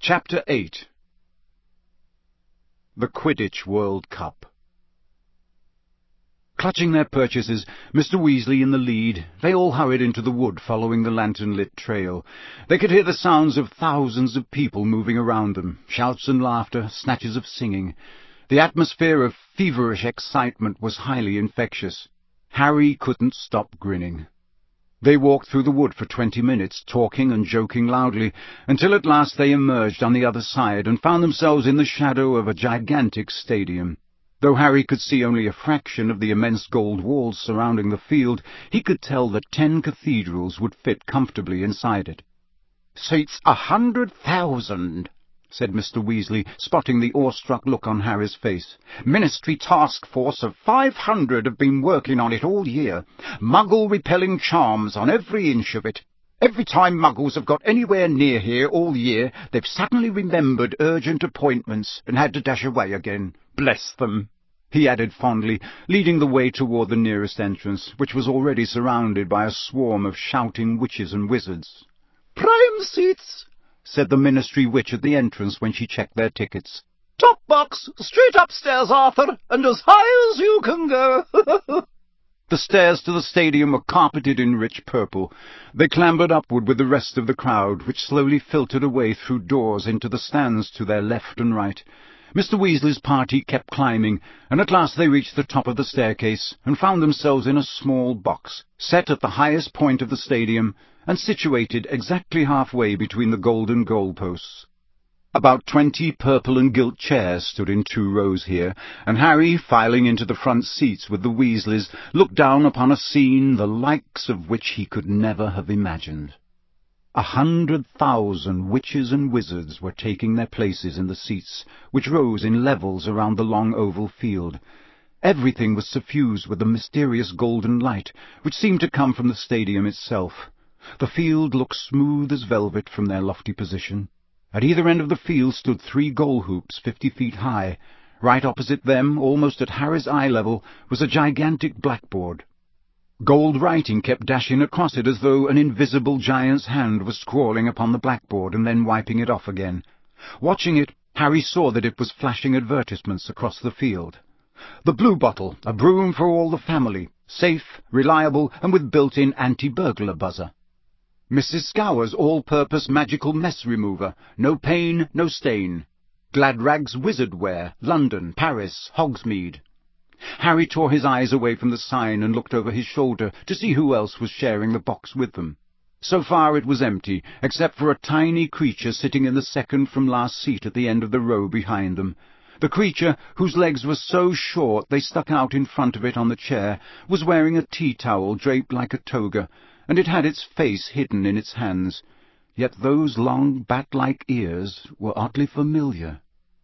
Chapter 8. The Quidditch World Cup. Clutching their purchases, Mr. Weasley in the lead, they all hurried into the wood following the lantern-lit trail. They could hear the sounds of thousands of people moving around them, shouts and laughter, snatches of singing. The atmosphere of feverish excitement was highly infectious. Harry couldn't stop grinning. They walked through the wood for 20 minutes, talking and joking loudly, until at last they emerged on the other side and found themselves in the shadow of a gigantic stadium. Though Harry could see only a fraction of the immense gold walls surrounding the field, he could tell that 10 cathedrals would fit comfortably inside it. "Seats 100,000, said Mr. Weasley, spotting the awestruck look on Harry's face. "Ministry task force of 500 have been working on it all year. Muggle-repelling charms on every inch of it. Every time Muggles have got anywhere near here all year, they've suddenly remembered urgent appointments and had to dash away again. Bless them," he added fondly, leading the way toward the nearest entrance, which was already surrounded by a swarm of shouting witches and wizards. "Prime seats," said the Ministry witch at the entrance when she checked their tickets. "Top box, straight upstairs, Arthur, and as high as you can go." The stairs to the stadium were carpeted in rich purple. They clambered upward with the rest of the crowd, which slowly filtered away through doors into the stands to their left and right. Mr. Weasley's party kept climbing, and at last they reached the top of the staircase and found themselves in a small box, set at the highest point of the stadium and situated exactly halfway between the golden goalposts. About 20 purple and gilt chairs stood in 2 rows here, and Harry, filing into the front seats with the Weasleys, looked down upon a scene the likes of which he could never have imagined. 100,000 witches and wizards were taking their places in the seats, which rose in levels around the long oval field. Everything was suffused with a mysterious golden light, which seemed to come from the stadium itself. The field looked smooth as velvet from their lofty position. At either end of the field stood 3 goal hoops 50 feet high. Right opposite them, almost at Harry's eye level, was a gigantic blackboard. Gold writing kept dashing across it as though an invisible giant's hand was scrawling upon the blackboard and then wiping it off again. Watching it, Harry saw that it was flashing advertisements across the field. The Blue Bottle, a broom for all the family, safe, reliable, and with built-in anti-burglar buzzer. Mrs. Scour's all-purpose magical mess remover, no pain, no stain. Gladrag's wizard wear, London, Paris, Hogsmeade. Harry tore his eyes away from the sign and looked over his shoulder to see who else was sharing the box with them. So far it was empty, except for a tiny creature sitting in the second from last seat at the end of the row behind them. The creature, whose legs were so short they stuck out in front of it on the chair, was wearing a tea-towel draped like a toga, and it had its face hidden in its hands. Yet those long bat-like ears were oddly familiar.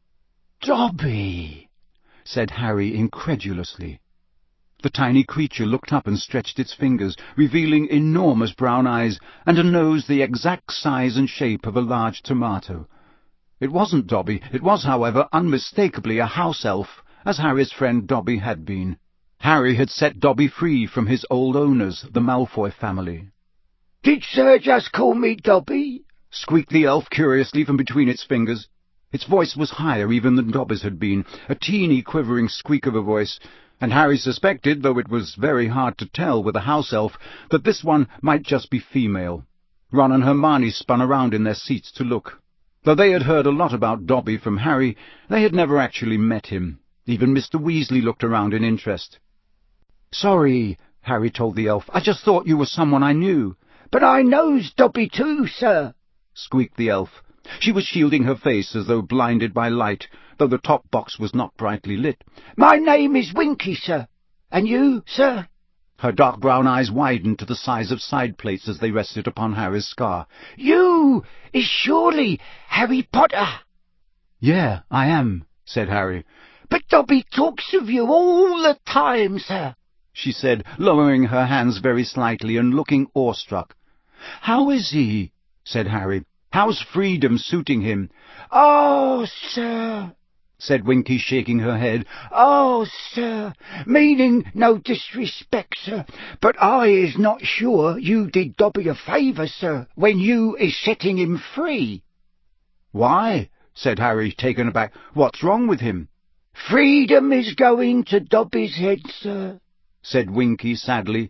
"Dobby!" said Harry incredulously. The tiny creature looked up and stretched its fingers, revealing enormous brown eyes and a nose the exact size and shape of a large tomato. It wasn't Dobby. It was, however, unmistakably a house elf, as Harry's friend Dobby had been. Harry had set Dobby free from his old owners, the Malfoy family. "Did Sir just call me Dobby?" squeaked the elf curiously from between its fingers. Its voice was higher even than Dobby's had been, a teeny quivering squeak of a voice, and Harry suspected, though it was very hard to tell with a house elf, that this one might just be female. Ron and Hermione spun around in their seats to look. Though they had heard a lot about Dobby from Harry, they had never actually met him. Even Mr. Weasley looked around in interest. "Sorry," Harry told the elf. "I just thought you were someone I knew." "But I knows Dobby too, sir," squeaked the elf. She was shielding her face as though blinded by light, though the top box was not brightly lit. "My name is Winky, sir. And you, sir?" Her dark brown eyes widened to the size of side plates as they rested upon Harry's scar. "You is surely Harry Potter." "Yeah, I am," said Harry. "But Dobby talks of you all the time, sir," she said, lowering her hands very slightly and looking awestruck. "How is he?" said Harry. "How's freedom suiting him?" "Oh, sir," said Winky, shaking her head. "Oh, sir, meaning no disrespect, sir, but I is not sure you did Dobby a favour, sir, when you is setting him free." "Why?" said Harry, taken aback. "What's wrong with him?" "Freedom is going to Dobby's head, sir," said Winky sadly.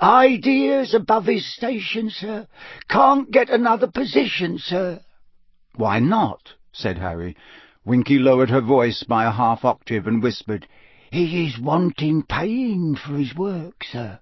"Ideas above his station, sir. Can't get another position, sir." "Why not?" said Harry. Winky lowered her voice by a half-octave and whispered, "He is wanting paying for his work, sir."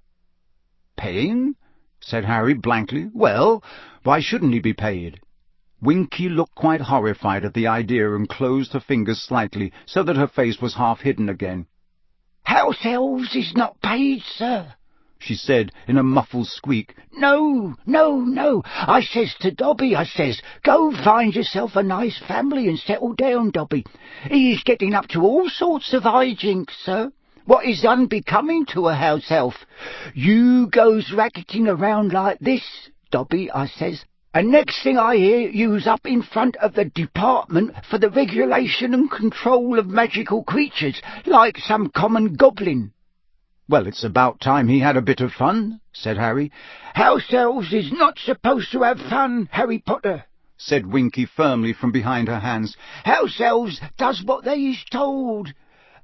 "Paying?" said Harry blankly. "Well, why shouldn't he be paid?" Winky looked quite horrified at the idea and closed her fingers slightly so that her face was half hidden again. "House elves is not paid, sir," she said in a muffled squeak. "No, no, no. I says to Dobby, I says, go find yourself a nice family and settle down, Dobby. He is getting up to all sorts of hijinks, sir, what is unbecoming to a house elf. You goes racketing around like this, Dobby, I says, and next thing I hear, you's up in front of the Department for the Regulation and Control of Magical Creatures, like some common goblin." "Well, it's about time he had a bit of fun," said Harry. "House elves is not supposed to have fun, Harry Potter," said Winky firmly from behind her hands. "House elves does what they is told.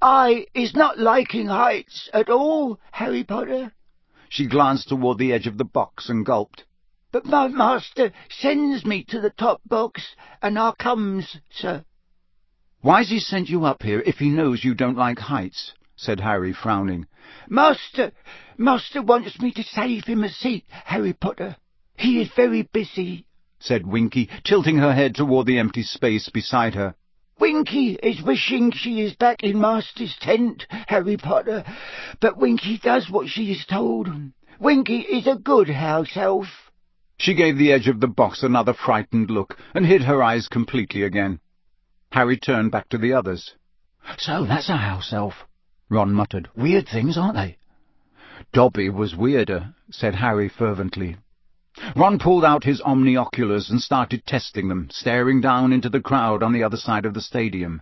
I is not liking heights at all, Harry Potter." She glanced toward the edge of the box and gulped. "But my master sends me to the top box, and I comes, sir." "Why's he sent you up here if he knows you don't like heights?" said Harry, frowning. Master wants me to save him a seat, Harry Potter. He is very busy," said Winky, tilting her head toward the empty space beside her. "Winky is wishing she is back in Master's tent, Harry Potter, but Winky does what she is told. Winky is a good house elf." She gave the edge of the box another frightened look and hid her eyes completely again. Harry turned back to the others. "So that's a house elf," Ron muttered. "Weird things, aren't they?" "Dobby was weirder," said Harry fervently. Ron pulled out his omnioculars and started testing them, staring down into the crowd on the other side of the stadium.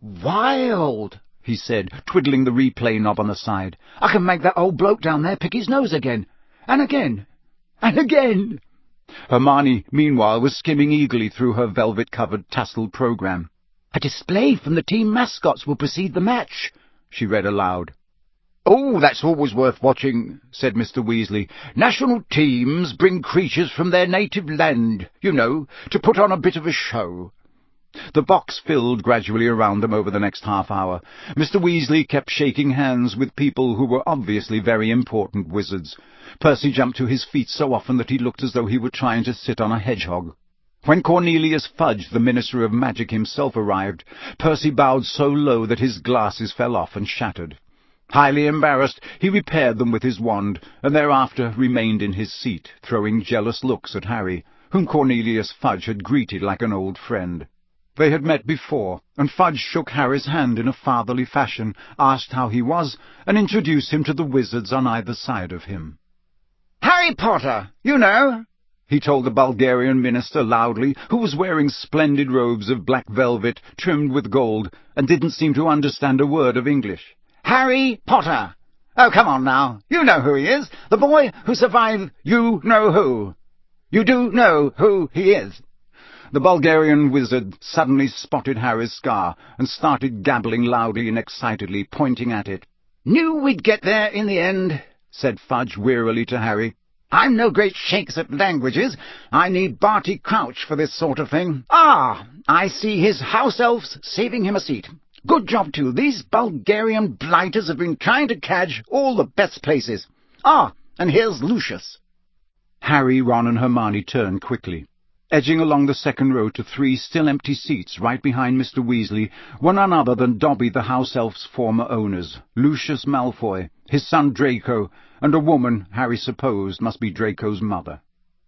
"Wild," he said, twiddling the replay knob on the side. "I can make that old bloke down there pick his nose again, and again, and again." Hermione, meanwhile, was skimming eagerly through her velvet-covered tasseled program. "A display from the team mascots will precede the match," she read aloud. "Oh, that's always worth watching," said Mr. Weasley. "National teams bring creatures from their native land, you know, to put on a bit of a show." The box filled gradually around them over the next half-hour. Mr. Weasley kept shaking hands with people who were obviously very important wizards. Percy jumped to his feet so often that he looked as though he were trying to sit on a hedgehog. When Cornelius Fudge, the Minister of Magic himself, arrived, Percy bowed so low that his glasses fell off and shattered. Highly embarrassed, he repaired them with his wand, and thereafter remained in his seat, throwing jealous looks at Harry, whom Cornelius Fudge had greeted like an old friend. They had met before, and Fudge shook Harry's hand in a fatherly fashion, asked how he was, and introduced him to the wizards on either side of him. "Harry Potter, you know," he told the Bulgarian minister loudly, who was wearing splendid robes of black velvet trimmed with gold, and didn't seem to understand a word of English. "Harry Potter. Oh, come on now. You know who he is. The boy who survived you-know-who. You do know who he is." The Bulgarian wizard suddenly spotted Harry's scar and started gabbling loudly and excitedly, pointing at it. "Knew we'd get there in the end," said Fudge wearily to Harry. "I'm no great shakes at languages. I need Barty Crouch for this sort of thing. Ah, I see his house elves saving him a seat. Good job, too. These Bulgarian blighters have been trying to catch all the best places. Ah, and here's Lucius." Harry, Ron, and Hermione turned quickly. Edging along the second row to 3 still empty seats right behind Mr. Weasley were none other than Dobby the house elf's former owners, Lucius Malfoy, his son Draco, and a woman Harry supposed must be Draco's mother.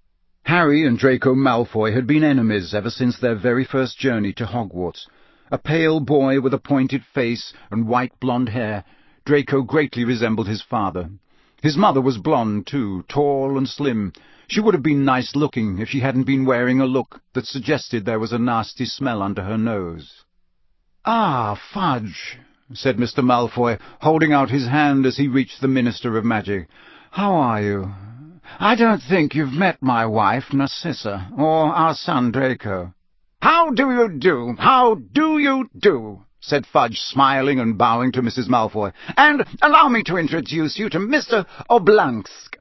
Harry and Draco Malfoy had been enemies ever since their very first journey to Hogwarts. A pale boy with a pointed face and white blonde hair, Draco greatly resembled his father. His mother was blonde, too, tall and slim. She would have been nice-looking if she hadn't been wearing a look that suggested there was a nasty smell under her nose. "Ah, Fudge," said Mr. Malfoy, holding out his hand as he reached the Minister of Magic. "How are you? I don't think you've met my wife, Narcissa, or our son Draco." "How do you do? How do you do?" said Fudge, smiling and bowing to Mrs. Malfoy. "And allow me to introduce you to Mr. Oblongsk.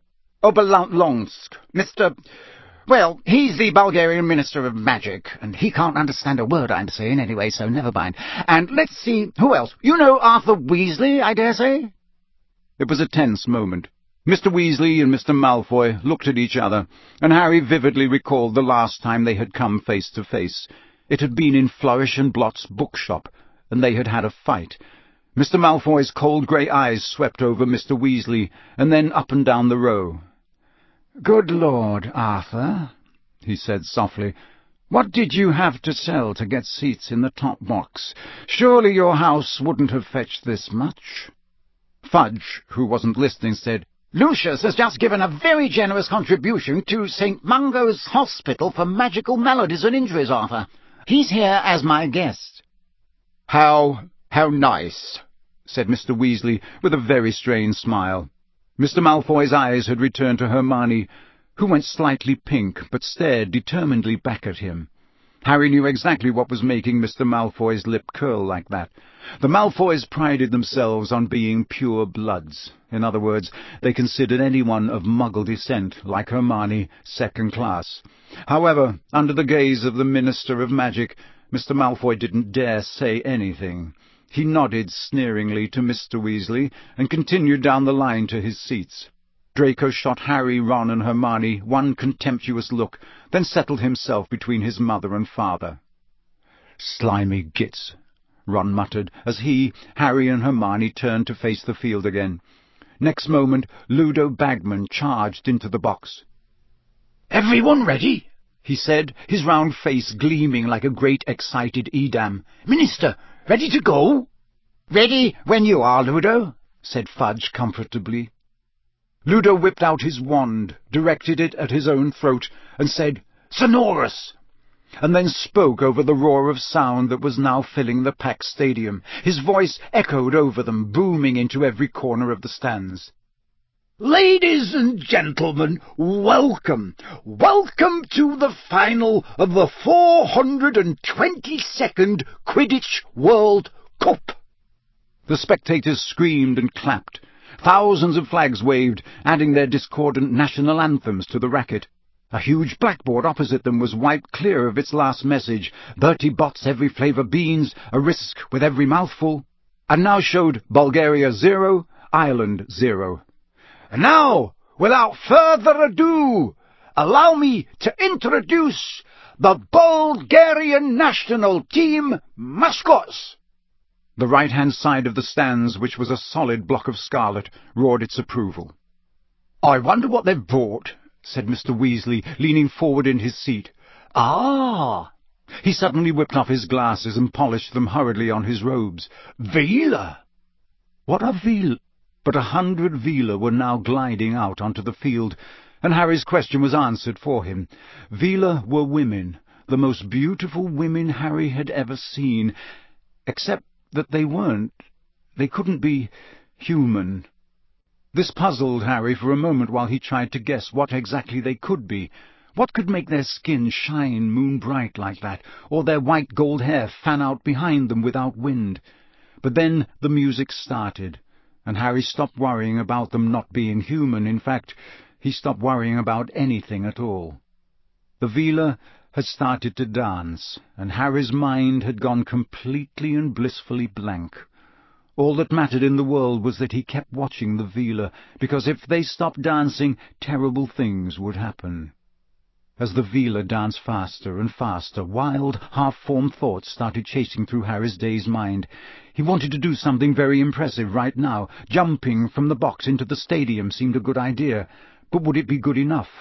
Well, he's the Bulgarian Minister of Magic, and he can't understand a word I'm saying anyway, so never mind. And let's see, who else? You know Arthur Weasley, I dare say?" It was a tense moment. Mr. Weasley and Mr. Malfoy looked at each other, and Harry vividly recalled the last time they had come face to face. It had been in Flourish and Blot's bookshop, and they had had a fight. Mr. Malfoy's cold grey eyes swept over Mr. Weasley, and then up and down the row. "Good Lord, Arthur," he said softly, "what did you have to sell to get seats in the top box? Surely your house wouldn't have fetched this much." Fudge, who wasn't listening, said, "Lucius has just given a very generous contribution to St. Mungo's Hospital for Magical Maladies and Injuries, Arthur. He's here as my guest." How nice," said Mr. Weasley, with a very strange smile. Mr. Malfoy's eyes had returned to Hermione, who went slightly pink, but stared determinedly back at him. Harry knew exactly what was making Mr. Malfoy's lip curl like that. The Malfoys prided themselves on being pure bloods. In other words, they considered anyone of Muggle descent, like Hermione, second class. However, under the gaze of the Minister of Magic, Mr. Malfoy didn't dare say anything. He nodded sneeringly to Mr. Weasley and continued down the line to his seats. Draco shot Harry, Ron, and Hermione one contemptuous look, then settled himself between his mother and father. "Slimy gits," Ron muttered, as he, Harry, and Hermione turned to face the field again. Next moment, Ludo Bagman charged into the box. "Everyone ready?" he said, his round face gleaming like a great excited Edam. "Minister, ready to go?" "Ready when you are, Ludo," said Fudge comfortably. Ludo whipped out his wand, directed it at his own throat, and said, "Sonorous!" and then spoke over the roar of sound that was now filling the packed stadium. His voice echoed over them, booming into every corner of the stands. "Ladies and gentlemen, welcome to the final of the 422nd Quidditch World Cup." The spectators screamed and clapped. Thousands of flags waved, adding their discordant national anthems to the racket. A huge blackboard opposite them was wiped clear of its last message, "Bertie Bott's every flavour beans, a risk with every mouthful," and now showed Bulgaria 0, Ireland 0. "And now, without further ado, allow me to introduce the Bulgarian national team mascots." The right-hand side of the stands, which was a solid block of scarlet, roared its approval. "I wonder what they've brought," said Mr. Weasley, leaning forward in his seat. "Ah!" He suddenly whipped off his glasses and polished them hurriedly on his robes. "Veela!" What are Veela? But 100 Veela were now gliding out onto the field, and Harry's question was answered for him. Veela were women, the most beautiful women Harry had ever seen, except that they couldn't be human. This puzzled Harry for a moment while he tried to guess what exactly they could be. What could make their skin shine moon-bright like that, or their white gold hair fan out behind them without wind? But then the music started, and Harry stopped worrying about them not being human. In fact, he stopped worrying about anything at all. The Veela had started to dance, and Harry's mind had gone completely and blissfully blank. All that mattered in the world was that he kept watching the Veela, because if they stopped dancing, terrible things would happen. As the Veela danced faster and faster, wild, half-formed thoughts started chasing through Harry's dazed mind. He wanted to do something very impressive right now. Jumping from the box into the stadium seemed a good idea, but would it be good enough?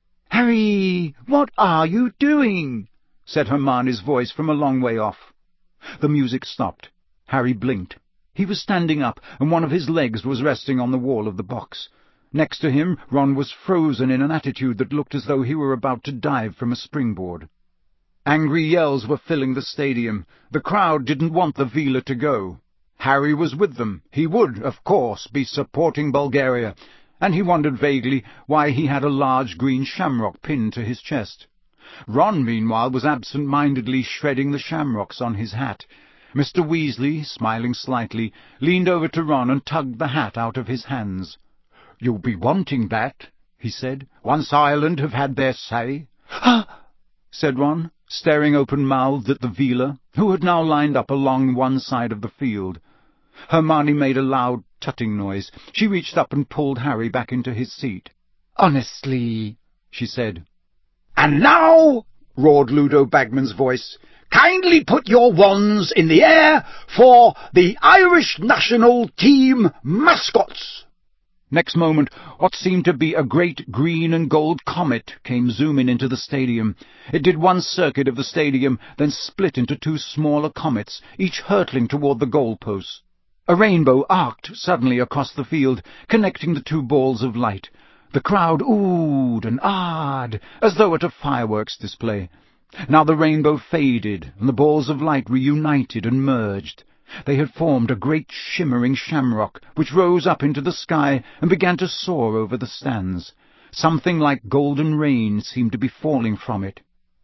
"Harry, what are you doing?" said Hermione's voice from a long way off. The music stopped. Harry blinked. He was standing up, and one of his legs was resting on the wall of the box. Next to him, Ron was frozen in an attitude that looked as though he were about to dive from a springboard. Angry yells were filling the stadium. The crowd didn't want the Veela to go. Harry was with them. He would, of course, be supporting Bulgaria, and he wondered vaguely why he had a large green shamrock pinned to his chest. Ron, meanwhile, was absent-mindedly shredding the shamrocks on his hat. Mr. Weasley, smiling slightly, leaned over to Ron and tugged the hat out of his hands. "You'll be wanting that," he said, "once Ireland have had their say." "Ah!" said Ron, staring open-mouthed at the Veela, who had now lined up along one side of the field. Hermione made a loud tutting noise. She reached up and pulled Harry back into his seat. "Honestly," she said. "And now," roared Ludo Bagman's voice, "kindly put your wands in the air for the Irish national team mascots." Next moment, what seemed to be a great green and gold comet came zooming into the stadium. It did one circuit of the stadium, then split into two smaller comets, each hurtling toward the goalposts. A rainbow arced suddenly across the field, connecting the two balls of light. The crowd oohed and ahed, as though at a fireworks display. Now the rainbow faded, and the balls of light reunited and merged. They had formed a great shimmering shamrock, which rose up into the sky and began to soar over the stands. Something like golden rain seemed to be falling from it.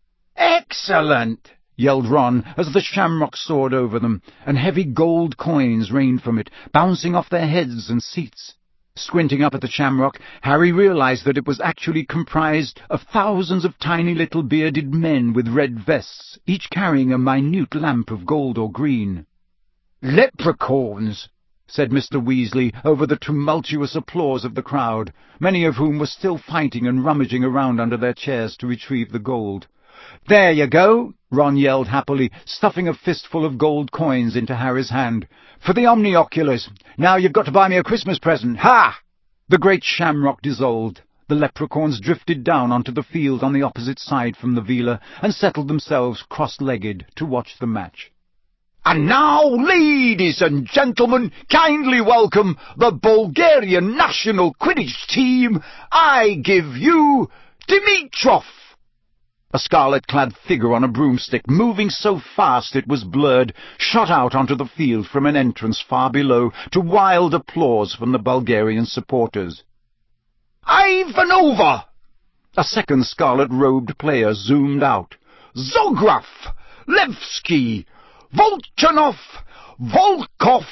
"Excellent!" yelled Ron as the shamrock soared over them, and heavy gold coins rained from it, bouncing off their heads and seats. Squinting up at the shamrock, Harry realized that it was actually comprised of thousands of tiny little bearded men with red vests, each carrying a minute lamp of gold or green. "Leprechauns," said Mr. Weasley over the tumultuous applause of the crowd, many of whom were still fighting and rummaging around under their chairs to retrieve the gold. "There you go," Ron yelled happily, stuffing a fistful of gold coins into Harry's hand. "For the omnioculars. Now you've got to buy me a Christmas present. Ha!" The great shamrock dissolved. The leprechauns drifted down onto the field on the opposite side from the Veela and settled themselves cross-legged to watch the match. "And now, ladies and gentlemen, kindly welcome the Bulgarian national Quidditch team. I give you Dimitrov." A scarlet-clad figure on a broomstick, moving so fast it was blurred, shot out onto the field from an entrance far below, to wild applause from the Bulgarian supporters. "Ivanova!" A second scarlet-robed player zoomed out. "Zograf! Levski! Volchanov! Volkov!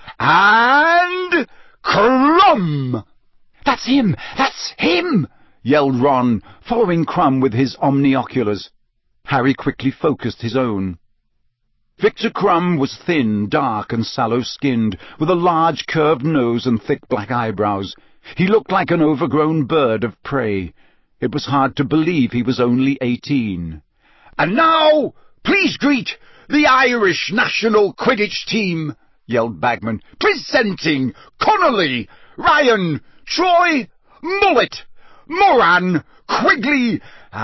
And Krum!" "That's him! That's him!" yelled Ron, following Krum with his omnioculars. Harry quickly focused his own. Victor Krum was thin, dark, and sallow-skinned, with a large curved nose and thick black eyebrows. He looked like an overgrown bird of prey. It was hard to believe he was only 18. "And now, please greet the Irish national Quidditch team," yelled Bagman, "presenting Connolly, Ryan, Troy, Mullet, Moran, Quigley,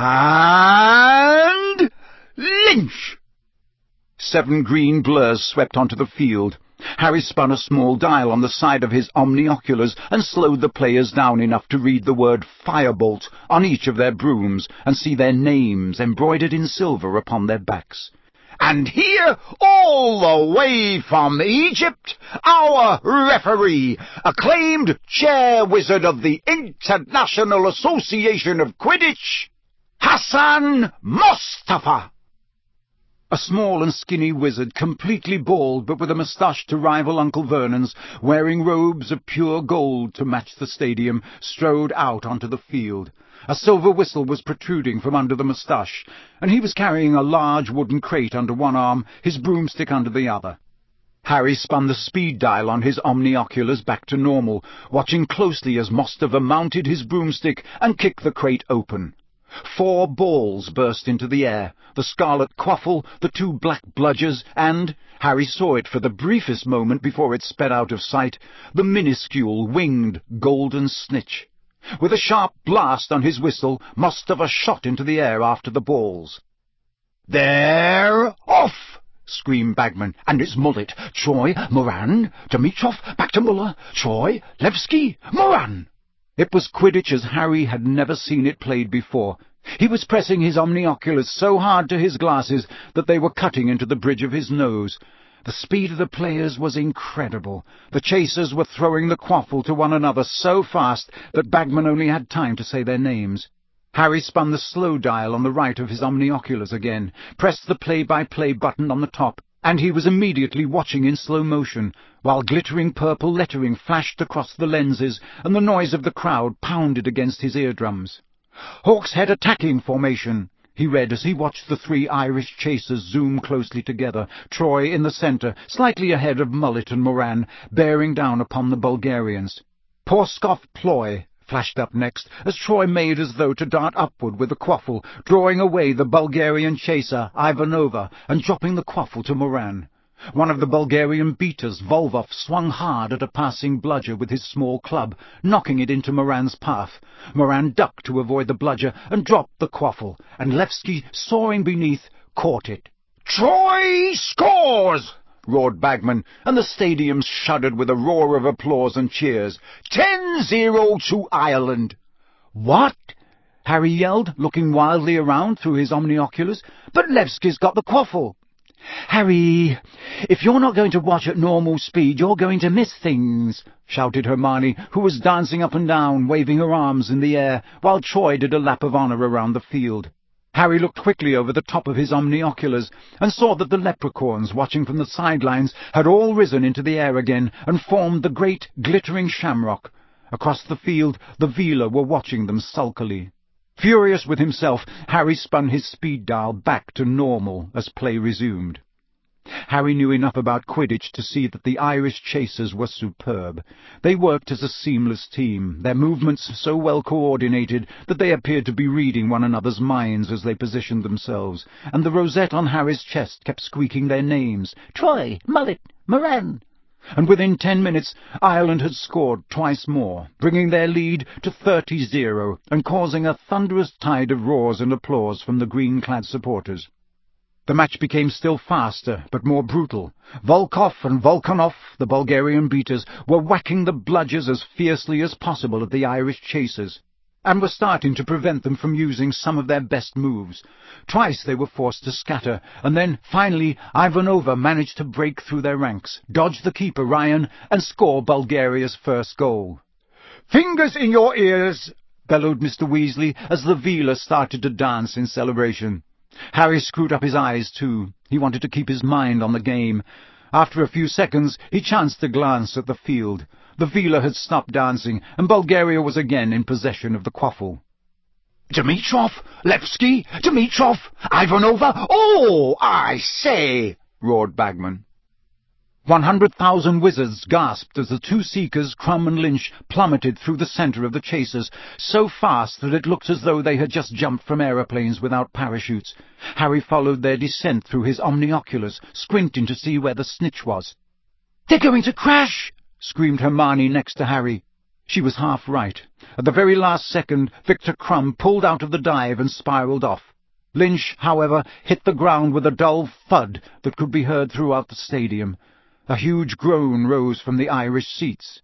and Lynch." 7 green blurs swept onto the field. Harry spun a small dial on the side of his omnioculars and slowed the players down enough to read the word Firebolt on each of their brooms and see their names embroidered in silver upon their backs. "And here, all the way from Egypt, our referee, acclaimed chair wizard of the International Association of Quidditch, Hassan Mostafa." A small and skinny wizard, completely bald but with a moustache to rival Uncle Vernon's, wearing robes of pure gold to match the stadium, strode out onto the field. A silver whistle was protruding from under the moustache, and he was carrying a large wooden crate under one arm, his broomstick under the other. Harry spun the speed dial on his omnioculars back to normal, watching closely as Mostafa mounted his broomstick and kicked the crate open. 4 balls burst into the air, the scarlet quaffle, the 2 black bludgers, and, Harry saw it for the briefest moment before it sped out of sight, the minuscule, winged, golden snitch. With a sharp blast on his whistle, Mostafa shot into the air after the balls. "They're off!" screamed Bagman. "And it's Mullet, Troy, Moran, Dimitrov, back to Muller, Troy, Levski, Moran." It was Quidditch as Harry had never seen it played before. He was pressing his omnioculars so hard to his glasses that they were cutting into the bridge of his nose. The speed of the players was incredible. The chasers were throwing the quaffle to one another so fast that Bagman only had time to say their names. Harry spun the slow dial on the right of his omnioculars again, pressed the play-by-play button on the top, and he was immediately watching in slow motion, while glittering purple lettering flashed across the lenses and the noise of the crowd pounded against his eardrums. "Hawkshead attacking formation," he read as he watched the 3 Irish chasers zoom closely together, Troy in the centre, slightly ahead of Mullet and Moran, bearing down upon the Bulgarians. "Porskov ploy," flashed up next, as Troy made as though to dart upward with the quaffle, drawing away the Bulgarian chaser, Ivanova, and dropping the quaffle to Moran. One of the Bulgarian beaters, Volvov, swung hard at a passing bludger with his small club, knocking it into Moran's path. Moran ducked to avoid the bludger and dropped the quaffle, and Levski, soaring beneath, caught it. "Troy scores!" roared Bagman, and the stadium shuddered with a roar of applause and cheers. 10-0 to Ireland. "What?" Harry yelled, looking wildly around through his omnioculars. "But Levski's got the quaffle." "Harry, if you're not going to watch at normal speed, you're going to miss things," shouted Hermione, who was dancing up and down, waving her arms in the air, while Troy did a lap of honour around the field. Harry looked quickly over the top of his omnioculars and saw that the leprechauns, watching from the sidelines, had all risen into the air again and formed the great glittering shamrock. Across the field, the Vila were watching them sulkily. Furious with himself, Harry spun his speed dial back to normal as play resumed. Harry knew enough about Quidditch to see that the Irish chasers were superb. They worked as a seamless team, their movements so well coordinated that they appeared to be reading one another's minds as they positioned themselves, and the rosette on Harry's chest kept squeaking their names, Troy, Mullet, Moran. And within 10 minutes, Ireland had scored twice more, bringing their lead to 30-0 and causing a thunderous tide of roars and applause from the green-clad supporters. The match became still faster, but more brutal. Volkov and Volkanov, the Bulgarian beaters, were whacking the bludgers as fiercely as possible at the Irish chasers, and were starting to prevent them from using some of their best moves. Twice they were forced to scatter, and then, finally, Ivanova managed to break through their ranks, dodge the keeper, Ryan, and score Bulgaria's first goal. "Fingers in your ears!" bellowed Mr. Weasley as the Vila started to dance in celebration. Harry screwed up his eyes, too. He wanted to keep his mind on the game. After a few seconds, he chanced a glance at the field. The Vila had stopped dancing, and Bulgaria was again in possession of the quaffle. "Dimitrov! Levski! Dimitrov! Ivanova! Oh, I say!" roared Bagman. 100,000 wizards gasped as the 2 seekers, Crumb and Lynch, plummeted through the centre of the chasers, so fast that it looked as though they had just jumped from aeroplanes without parachutes. Harry followed their descent through his omnioculars, squinting to see where the snitch was. "They're going to crash!" screamed Hermione next to Harry. She was half right. At the very last second, Victor Crumb pulled out of the dive and spiralled off. Lynch, however, hit the ground with a dull thud that could be heard throughout the stadium. A huge groan rose from the Irish seats.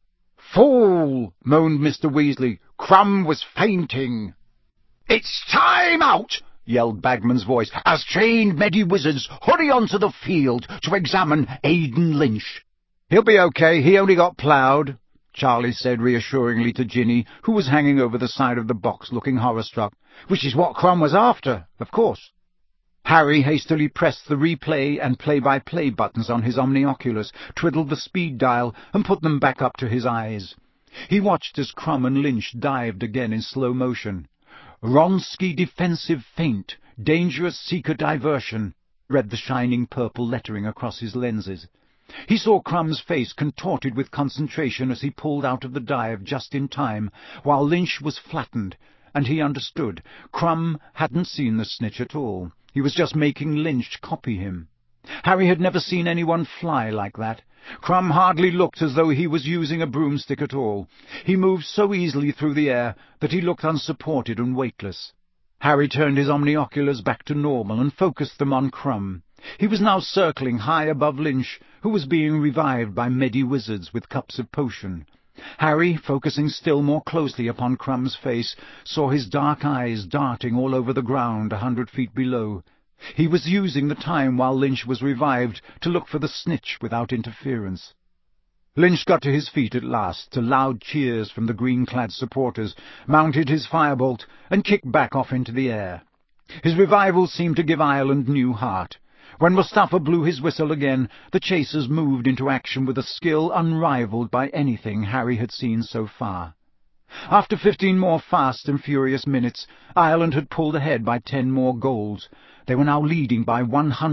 "Fool!" moaned Mr. Weasley. "Crumb was fainting." "It's time out!" yelled Bagman's voice, as trained Medi-Wizards hurry onto the field to examine Aidan Lynch. "He'll be okay, he only got ploughed," Charlie said reassuringly to Ginny, who was hanging over the side of the box looking horror-struck, which is what Crumb was after, of course. Harry hastily pressed the replay and play-by-play buttons on his omnioculars, twiddled the speed dial, and put them back up to his eyes. He watched as Crumb and Lynch dived again in slow motion. "Wronski defensive feint, dangerous seeker diversion," read the shining purple lettering across his lenses. He saw Crumb's face contorted with concentration as he pulled out of the dive just in time, while Lynch was flattened, and he understood. Crumb hadn't seen the snitch at all. He was just making Lynch copy him. Harry had never seen anyone fly like that. Crumb hardly looked as though he was using a broomstick at all. He moved so easily through the air that he looked unsupported and weightless. Harry turned his omnioculars back to normal and focused them on Crumb. He was now circling high above Lynch, who was being revived by Medi-Wizards with cups of potion. Harry, focusing still more closely upon Crumb's face, saw his dark eyes darting all over the ground 100 feet below. He was using the time while Lynch was revived to look for the snitch without interference. Lynch got to his feet at last, to loud cheers from the green-clad supporters, mounted his firebolt, and kicked back off into the air. His revival seemed to give Ireland new heart. When Mustafa blew his whistle again, the chasers moved into action with a skill unrivalled by anything Harry had seen so far. After 15 more fast and furious minutes, Ireland had pulled ahead by 10 more goals. They were now leading by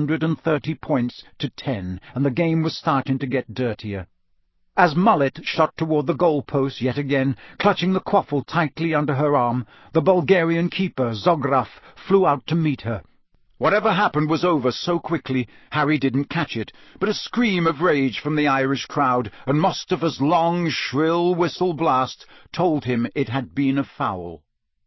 130 points to 10, and the game was starting to get dirtier. As Mullet shot toward the goalpost yet again, clutching the quaffle tightly under her arm, the Bulgarian keeper, Zograf, flew out to meet her. Whatever happened was over so quickly, Harry didn't catch it, but a scream of rage from the Irish crowd, and Mustafa's long, shrill whistle blast told him it had been a foul.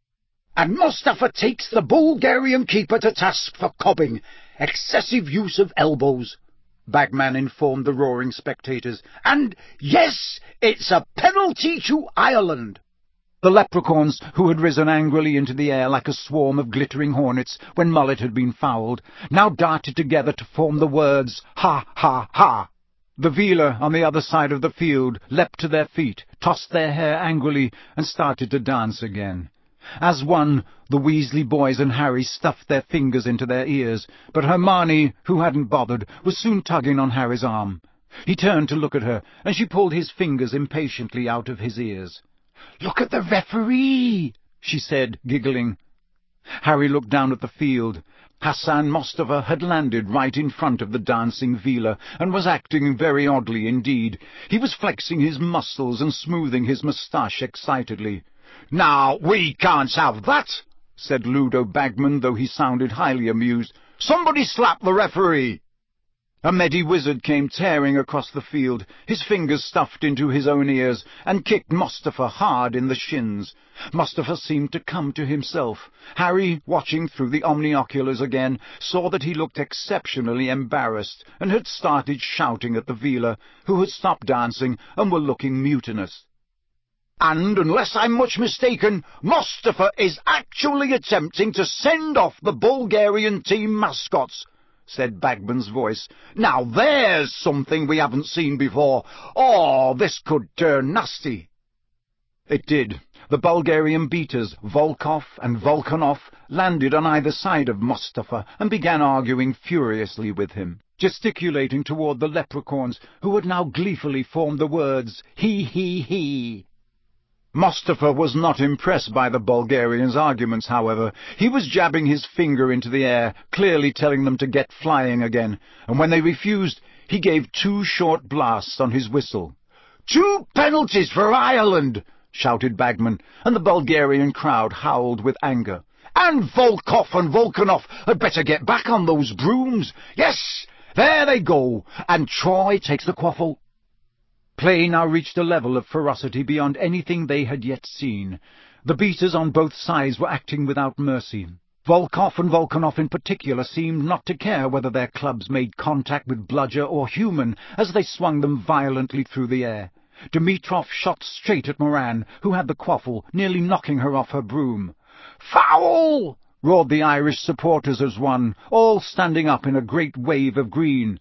And Mustafa takes the Bulgarian keeper to task for cobbing, excessive use of elbows, Bagman informed the roaring spectators. And yes, it's a penalty to Ireland. The leprechauns, who had risen angrily into the air like a swarm of glittering hornets when Mullet had been fouled, now darted together to form the words, "Ha, ha, ha!" The Vila on the other side of the field leapt to their feet, tossed their hair angrily, and started to dance again. As one, the Weasley boys and Harry stuffed their fingers into their ears, but Hermione, who hadn't bothered, was soon tugging on Harry's arm. He turned to look at her, and she pulled his fingers impatiently out of his ears. "Look at the referee," she said, giggling. Harry looked down at the field. Hassan Mustafa had landed right in front of the dancing Vila, and was acting very oddly indeed. He was flexing his muscles and smoothing his moustache excitedly. "Now, we can't have that," said Ludo Bagman, though he sounded highly amused. "Somebody slap the referee." A Medi-Wizard came tearing across the field, his fingers stuffed into his own ears, and kicked Mustafa hard in the shins. Mustafa seemed to come to himself. Harry, watching through the omnioculars again, saw that he looked exceptionally embarrassed, and had started shouting at the Vila, who had stopped dancing and were looking mutinous. "And, unless I'm much mistaken, Mustafa is actually attempting to send off the Bulgarian team mascots," said Bagman's voice. "Now there's something we haven't seen before. Oh, this could turn nasty." It did. The Bulgarian beaters, Volkov and Volkanov, landed on either side of Mustafa and began arguing furiously with him, gesticulating toward the leprechauns, who had now gleefully formed the words, "He, he, he." Mustafa was not impressed by the Bulgarians' arguments, however. He was jabbing his finger into the air, clearly telling them to get flying again, and when they refused, he gave 2 short blasts on his whistle. "2 penalties for Ireland!" shouted Bagman, and the Bulgarian crowd howled with anger. "And Volkov and Volkanov had better get back on those brooms. Yes, there they go, and Troy takes the quaffle." Play now reached a level of ferocity beyond anything they had yet seen. The beaters on both sides were acting without mercy. Volkov and Volkanov in particular seemed not to care whether their clubs made contact with bludger or human as they swung them violently through the air. Dimitrov shot straight at Moran, who had the quaffle, nearly knocking her off her broom. "Foul!" roared the Irish supporters as one, all standing up in a great wave of green.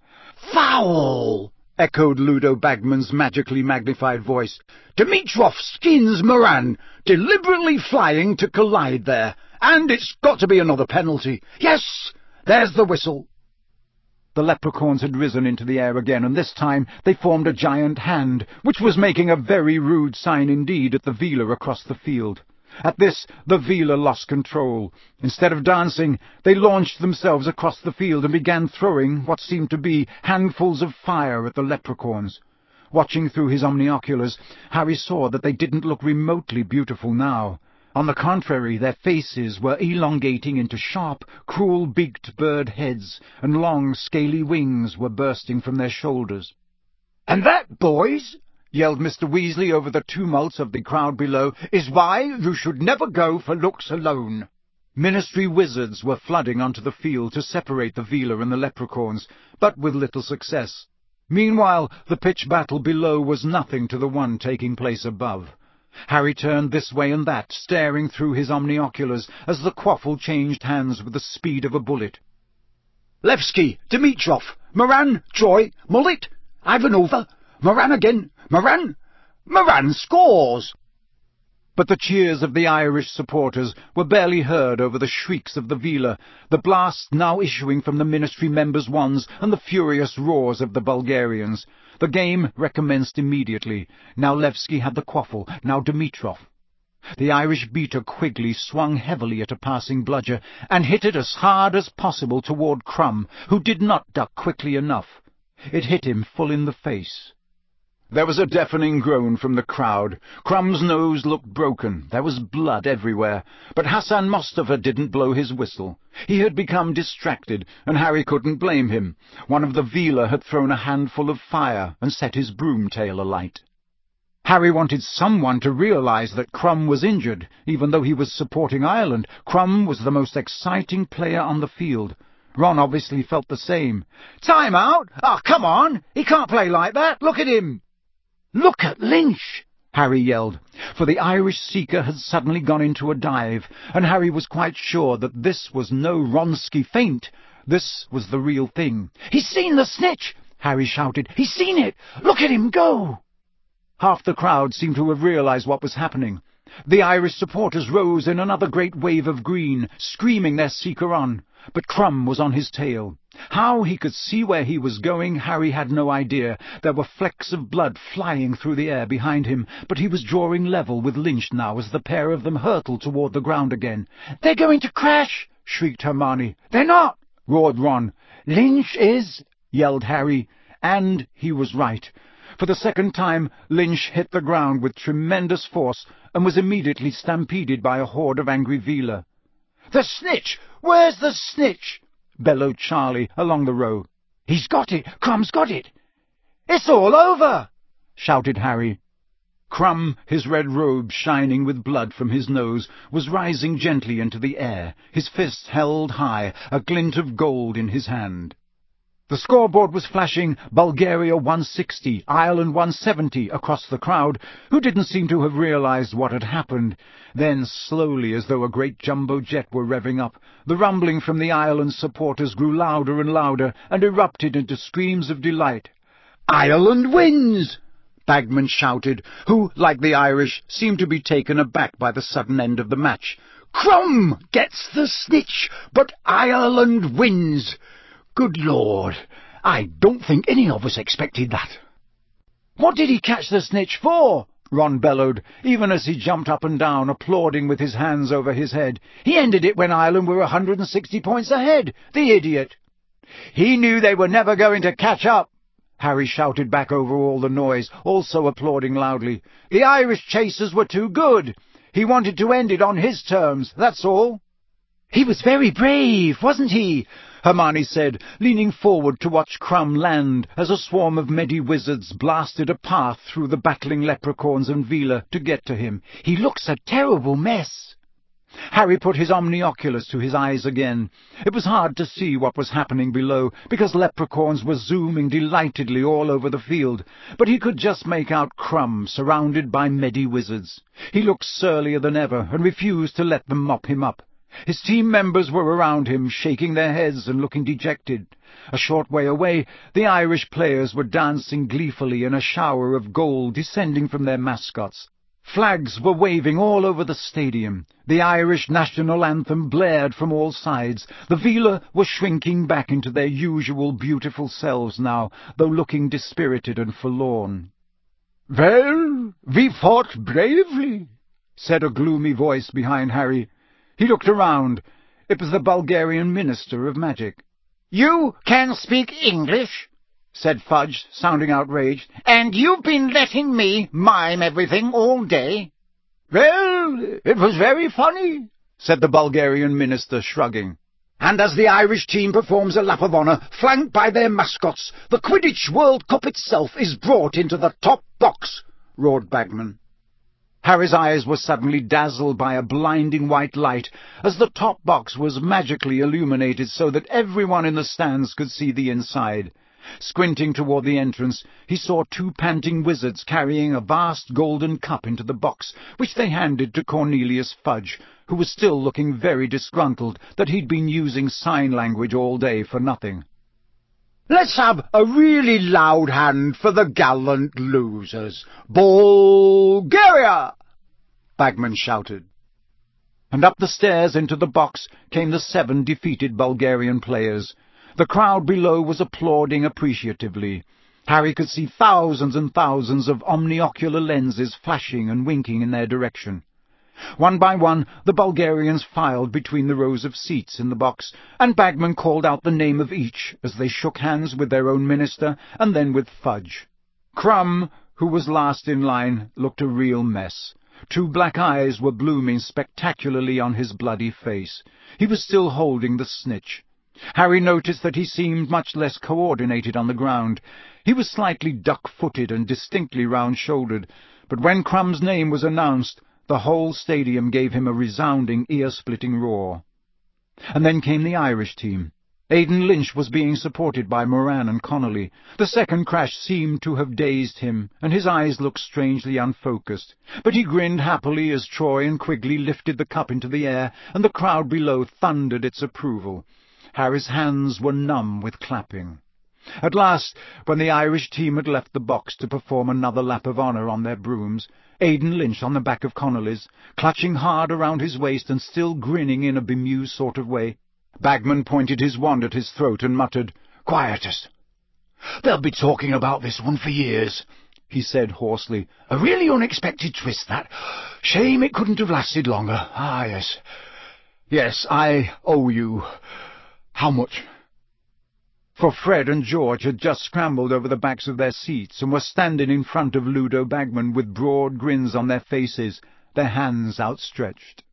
"Foul!" echoed Ludo Bagman's magically magnified voice. "Dimitrov skins Moran, deliberately flying to collide there, and it's got to be another penalty. Yes, there's the whistle." The leprechauns had risen into the air again, and this time they formed a giant hand, which was making a very rude sign indeed at the Vila across the field. At this, the Vila lost control. Instead of dancing, they launched themselves across the field and began throwing what seemed to be handfuls of fire at the leprechauns. Watching through his omnioculars, Harry saw that they didn't look remotely beautiful now. On the contrary, their faces were elongating into sharp, cruel-beaked bird heads, and long, scaly wings were bursting from their shoulders. "And that, boys," yelled Mr. Weasley over the tumult of the crowd below, "is why you should never go for looks alone." Ministry wizards were flooding onto the field to separate the Vila and the leprechauns, but with little success. Meanwhile, the pitch battle below was nothing to the one taking place above. Harry turned this way and that, staring through his omnioculars as the quaffle changed hands with the speed of a bullet. "Levski, Dimitrov, Moran, Troy, Mullet, Ivanova, Moran again! Moran! Moran scores!" But the cheers of the Irish supporters were barely heard over the shrieks of the Vila, the blasts now issuing from the Ministry members' wands and the furious roars of the Bulgarians. The game recommenced immediately. Now Levski had the quaffle, now Dimitrov. The Irish beater Quigley swung heavily at a passing bludger and hit it as hard as possible toward Crum, who did not duck quickly enough. It hit him full in the face. There was a deafening groan from the crowd. Crum's nose looked broken. There was blood everywhere. But Hassan Mustafa didn't blow his whistle. He had become distracted, and Harry couldn't blame him. One of the Vila had thrown a handful of fire and set his broom tail alight. Harry wanted someone to realize that Crum was injured. Even though he was supporting Ireland, Crum was the most exciting player on the field. Ron obviously felt the same. "Time out! Oh, come on! He can't play like that! Look at him!" "Look at Lynch!" Harry yelled, for the Irish seeker had suddenly gone into a dive, and Harry was quite sure that this was no Wronski feint. This was the real thing. "He's seen the snitch!" Harry shouted. "He's seen it! Look at him go!" Half the crowd seemed to have realized what was happening. The Irish supporters rose in another great wave of green, screaming their seeker on. But Crum was on his tail. How he could see where he was going, Harry had no idea. There were flecks of blood flying through the air behind him, but he was drawing level with Lynch now as the pair of them hurtled toward the ground again. "They're going to crash!" shrieked Hermione. "They're not!" roared Ron. "Lynch is," yelled Harry, and he was right. For the second time, Lynch hit the ground with tremendous force and was immediately stampeded by a horde of angry Vila. "The snitch! Where's the snitch?" bellowed Charlie along the row. "He's got it! Crum's got it!" "It's all over!" shouted Harry. Crum, his red robe shining with blood from his nose, was rising gently into the air, his fists held high, a glint of gold in his hand. The scoreboard was flashing Bulgaria 160, Ireland 170 across the crowd, who didn't seem to have realized what had happened. Then, slowly, as though a great jumbo jet were revving up, the rumbling from the Ireland supporters grew louder and louder and erupted into screams of delight. "Ireland wins!" Bagman shouted, who, like the Irish, seemed to be taken aback by the sudden end of the match. "Crum gets the snitch, but Ireland wins! Good Lord, I don't think any of us expected that." "What did he catch the snitch for?" Ron bellowed, even as he jumped up and down, applauding with his hands over his head. "He ended it when Ireland were 160 points ahead. The idiot!" "He knew they were never going to catch up," Harry shouted back over all the noise, also applauding loudly. "The Irish chasers were too good. He wanted to end it on his terms, that's all." "He was very brave, wasn't he?" Hermione said, leaning forward to watch Crum land as a swarm of Medi-wizards blasted a path through the battling leprechauns and Vila to get to him. "He looks a terrible mess." Harry put his omnioculars to his eyes again. It was hard to see what was happening below, because leprechauns were zooming delightedly all over the field, but he could just make out Crum surrounded by Medi-wizards. He looked surlier than ever and refused to let them mop him up. His team members were around him, shaking their heads and looking dejected. A short way away, the Irish players were dancing gleefully in a shower of gold descending from their mascots. Flags were waving all over the stadium. The Irish national anthem blared from all sides. The Vila were shrinking back into their usual beautiful selves now, though looking dispirited and forlorn. "Well, we fought bravely," said a gloomy voice behind Harry. He looked around. It was the Bulgarian Minister of Magic. "You can speak English?" said Fudge, sounding outraged. "And you've been letting me mime everything all day?" "Well, it was very funny," said the Bulgarian Minister, shrugging. "And as the Irish team performs a lap of honour, flanked by their mascots, the Quidditch World Cup itself is brought into the top box," roared Bagman. Harry's eyes were suddenly dazzled by a blinding white light, as the top box was magically illuminated so that everyone in the stands could see the inside. Squinting toward the entrance, he saw two panting wizards carrying a vast golden cup into the box, which they handed to Cornelius Fudge, who was still looking very disgruntled that he'd been using sign language all day for nothing. Let's have a really loud hand for the gallant losers. Bulgaria! Bagman shouted. And up the stairs into the box came the 7 defeated Bulgarian players. The crowd below was applauding appreciatively. Harry could see thousands and thousands of omniocular lenses flashing and winking in their direction. One by one, the Bulgarians filed between the rows of seats in the box, and Bagman called out the name of each as they shook hands with their own minister and then with Fudge. Crumb, who was last in line, looked a real mess. 2 black eyes were blooming spectacularly on his bloody face. He was still holding the snitch. Harry noticed that he seemed much less coordinated on the ground. He was slightly duck-footed and distinctly round-shouldered, but when Crumb's name was announced, the whole stadium gave him a resounding, ear-splitting roar. And then came the Irish team. Aidan Lynch was being supported by Moran and Connolly. The second crash seemed to have dazed him, and his eyes looked strangely unfocused. But he grinned happily as Troy and Quigley lifted the cup into the air, and the crowd below thundered its approval. Harry's hands were numb with clapping. At last, when the Irish team had left the box to perform another lap of honour on their brooms, Aidan Lynch on the back of Connolly's, clutching hard around his waist and still grinning in a bemused sort of way, Bagman pointed his wand at his throat and muttered, "Quietus! They'll be talking about this one for years," he said hoarsely. "A really unexpected twist, that. Shame it couldn't have lasted longer. Ah, yes. Yes, I owe you. How much?" For Fred and George had just scrambled over the backs of their seats and were standing in front of Ludo Bagman with broad grins on their faces, their hands outstretched.